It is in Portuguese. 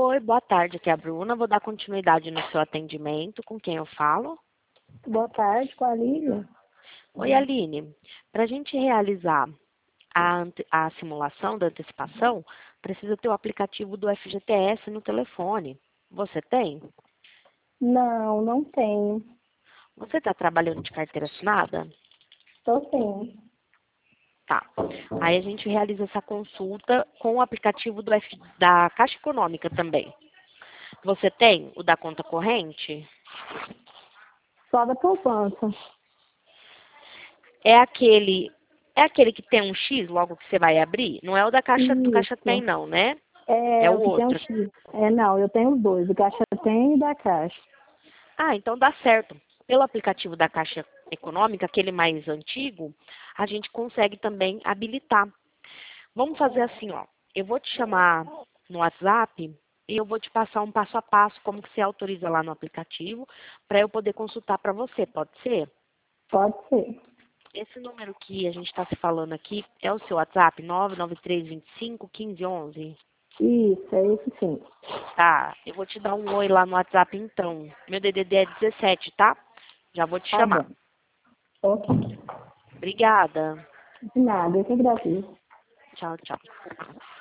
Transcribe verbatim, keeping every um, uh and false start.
Oi, boa tarde, aqui é a Bruna. Vou dar continuidade no seu atendimento. Com quem eu falo? Boa tarde, com a Lívia. Oi, Aline. Para a gente realizar a, ante- a simulação da antecipação, precisa ter o aplicativo do F G T S no telefone. Você tem? Não, não tenho. Você está trabalhando de carteira assinada? Estou sim. Tá. Aí a gente realiza essa consulta com o aplicativo do F, da Caixa Econômica também. Você tem o da conta corrente? Só da poupança. É aquele, é aquele que tem um X logo que você vai abrir? Não é o da Caixa do Caixa Tem, Isso. não, né? É É o o que tem um outro. X. É, não, eu tenho os dois, do Caixa Tem e da Caixa. Ah, então dá certo. Pelo aplicativo da Caixa Econômica, aquele mais antigo, a gente consegue também habilitar. Vamos fazer assim, ó. Eu vou te chamar no WhatsApp e eu vou te passar um passo a passo como que você autoriza lá no aplicativo para eu poder consultar para você. Pode ser? Pode ser. Esse número que a gente está se falando aqui é o seu WhatsApp, nove nove três dois cinco um cinco um um. Isso, é isso sim. Tá, eu vou te dar um oi lá no WhatsApp então. Meu D D D é dezessete, tá? Já vou te Tá chamar. bom. Ok. Obrigada. De nada, eu que agradeço. Tchau, tchau.